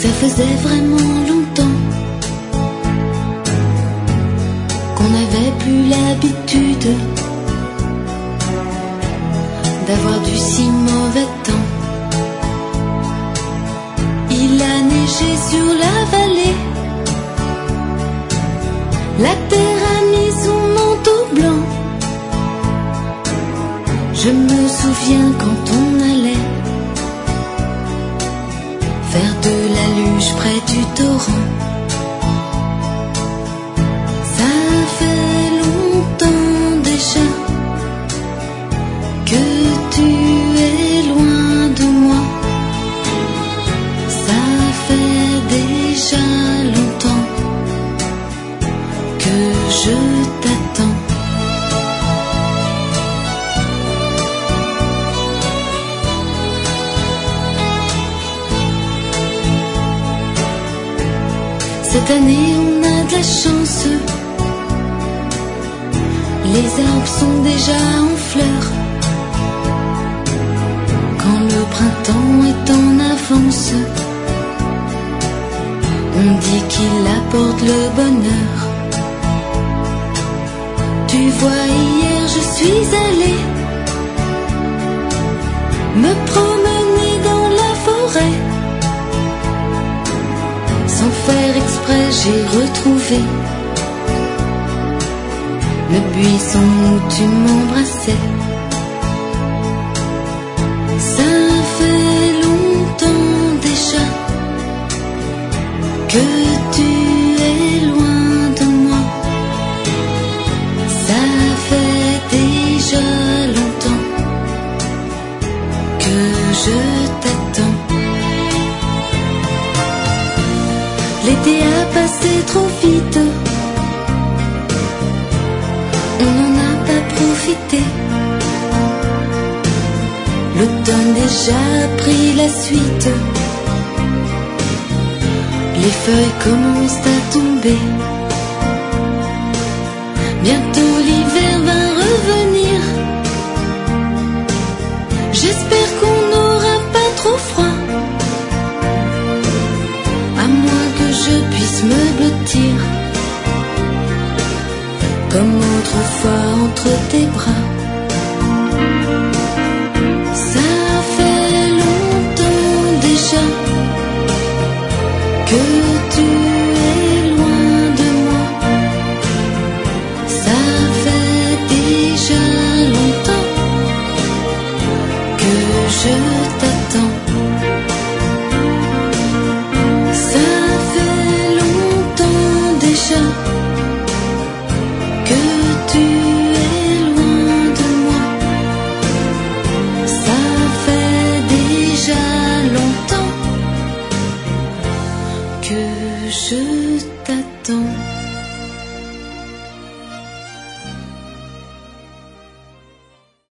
Ça faisait vraiment longtemps qu'on n'avait plus l'habitude d'avoir du si mauvais temps. Il a neigé sur la vallée, la terre a mis son manteau blanc. Je me souviens quand on allait faire de la luge près du torrent. Ça fait longtemps déjà que tu es loin de moi. Ça fait déjà longtemps que je t'attends. Cette année on a de la chance, les arbres sont déjà en fleurs. Quand le printemps est en avance, on dit qu'il apporte le bonheur. Tu vois, hier je suis allée me promener dans la forêt. Sans faire exprès, j'ai retrouvé le buisson où tu m'embrassais. Ça fait longtemps déjà que tu es loin de moi. Ça fait déjà longtemps que je t'attends. L'été a passé trop vite, on n'en a pas profité. L'automne déjà a pris la suite, les feuilles commencent à tomber. Bientôt l'hiver va revenir, j'espère qu'on n'aura pas trop froid, à moins que je puisse me blottir comme autrefois entre tes bras. Ça fait longtemps déjà que tu es loin de moi. Ça fait déjà longtemps que je t'attends. Ça fait longtemps déjà que tu es loin de moi. Ça fait déjà longtemps que je